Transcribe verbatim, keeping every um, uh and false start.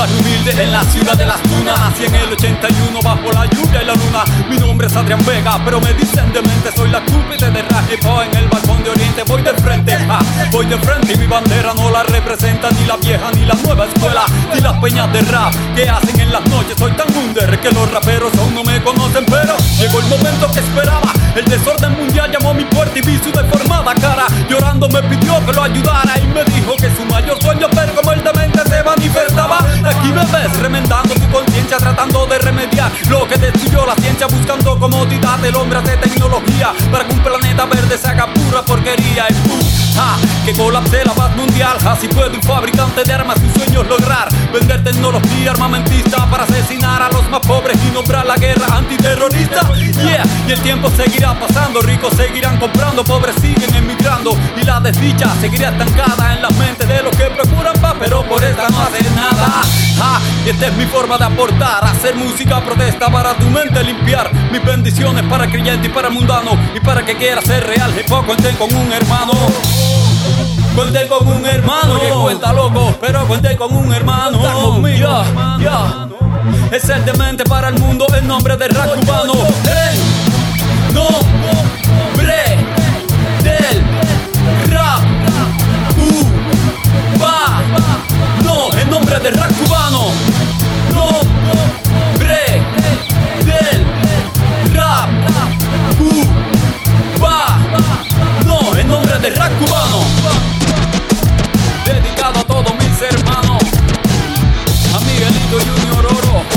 barrio humilde en la ciudad de las dunas. Nací en el ochenta y uno bajo la lluvia y la luna. Mi nombre es Adrián Vega, pero me dicen demente. Soy la cúpide de Rajipo en el balcón de Oriente. Voy de frente, ah, voy de frente y mi bandera no la representa ni la vieja ni la nueva escuela, ni las peñas de rap que hacen en las noches. Soy tan under que los raperos aún no me conocen, pero llegó el momento que esperaba. El desorden mundial llamó a mi puerta y vi su deformada cara. Llorando me pidió que lo ayudara y me dijo que su mayor sueño ver como el demente se manifestaba. Aquí me ves remendando tu conciencia, tratando de remediar lo que destruyó la ciencia, buscando comodidad. El hombre hace tecnología para que un planeta verde se haga pura porquería. Y ¡pum! ¡Ah! Que colapse la paz mundial. Así puede un fabricante de armas sus sueños lograr vender tecnología armamentista para asesinar a los más pobres y nombrar la guerra antiterrorista. Yeah, y el tiempo seguirá pasando, ricos seguirán comprando, pobres siguen emigrando y la desdicha seguirá estancada en la mente de los que procuran paz, pero por esta no hacen nada. Ah, y esta es mi forma de aportar, hacer música protesta para tu mente limpiar. Mis bendiciones para el creyente y para el mundano, y para que quiera ser real, que poco cuenten con un hermano. Cuente con un hermano que cuenta loco, pero cuente con un hermano. Está conmigo, yeah, yeah. Es el demente para el mundo, el nombre del rap cubano. El nombre del rap cubano. El nombre del rap cubano. Nombre del rap cubano. El nombre del rap cubano. Dedicado a todos mis hermanos, a Miguelito Junior Oro.